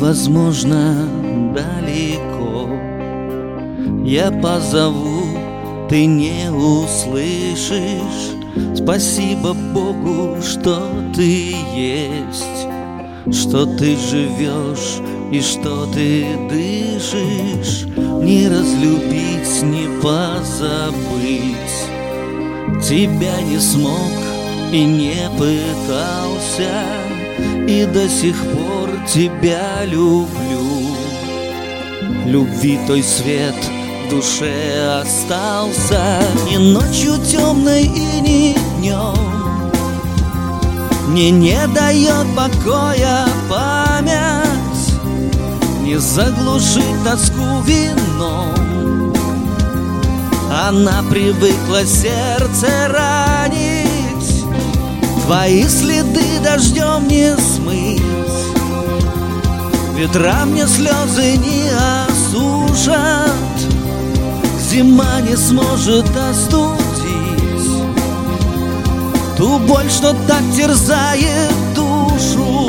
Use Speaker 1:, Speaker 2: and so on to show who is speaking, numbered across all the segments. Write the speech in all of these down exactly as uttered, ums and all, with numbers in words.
Speaker 1: невозможно далеко. Я позову, ты не услышишь. Спасибо Богу, что ты есть, что ты живешь и что ты дышишь. Не разлюбить, не позабыть. Тебя не смог и не пытался, и до сих пор тебя люблю. Любви той свет в душе остался, ни ночью темной и ни днем. Мне не дает покоя память, не заглушить тоску вином. Она привыкла сердце ранить, твои следы дождем не смыть. Ветра мне слезы не осушат, зима не сможет остудить ту боль, что так терзает душу.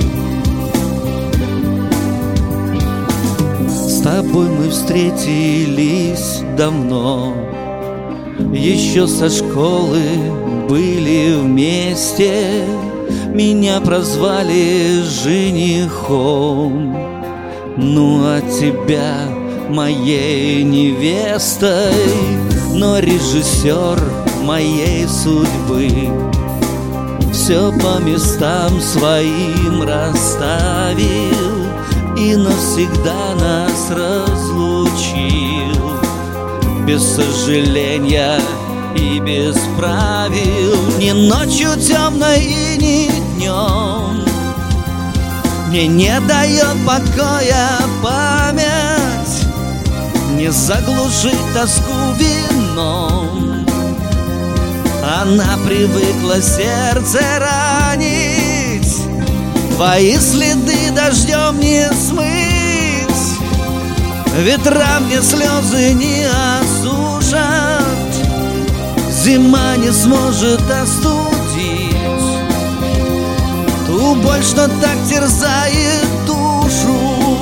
Speaker 1: С тобой мы встретились давно, еще со школы были вместе. Меня прозвали женихом, ну а тебя моей невестой. Но режиссер моей судьбы все по местам своим расставил и навсегда нас разлучил. Без сожаления и без правил, ни ночью темной и ни днем. Мне не дает покоя память, не заглушить тоску вином. Она привыкла сердце ранить, твои следы дождем не смыть. Ветра мне слезы не осушат, зима не сможет остудить ту боль, что так терзает душу.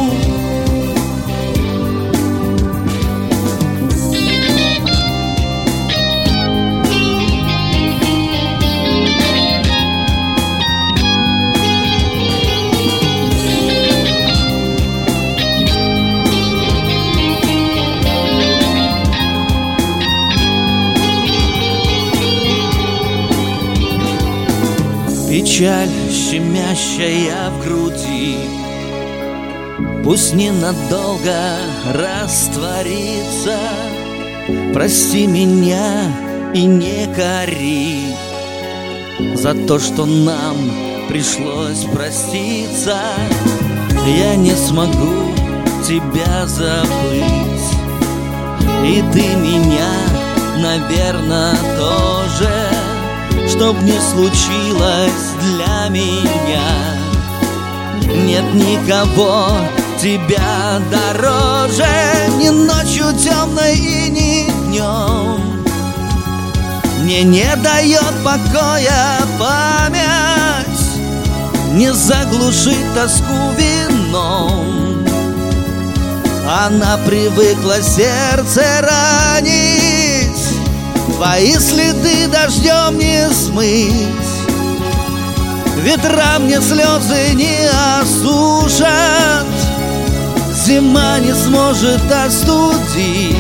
Speaker 1: Печаль, щемящая в груди, пусть ненадолго растворится. Прости меня и не кори за то, что нам пришлось проститься. Я не смогу тебя забыть, и ты меня, наверное, тоже. Чтоб не случилось для меня, нет никого тебя дороже. Ни ночью темной и ни днем. Мне не дает покоя память, не заглушить тоску вином. Она привыкла сердце ранить, твои следы дождем не смыть. Ветра мне слезы не осушат, зима не сможет остудить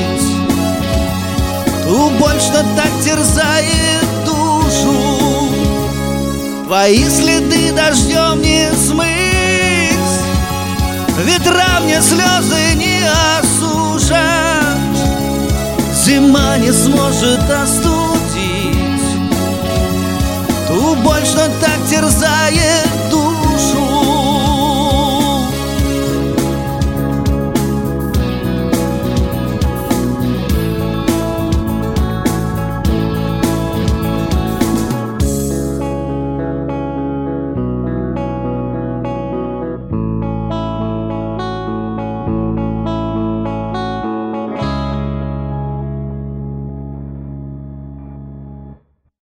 Speaker 1: ту боль, что так терзает душу. Твои следы дождем не смыть. Ветра мне слезы не осушат, зима не сможет остудить ту боль, что так терзает душу.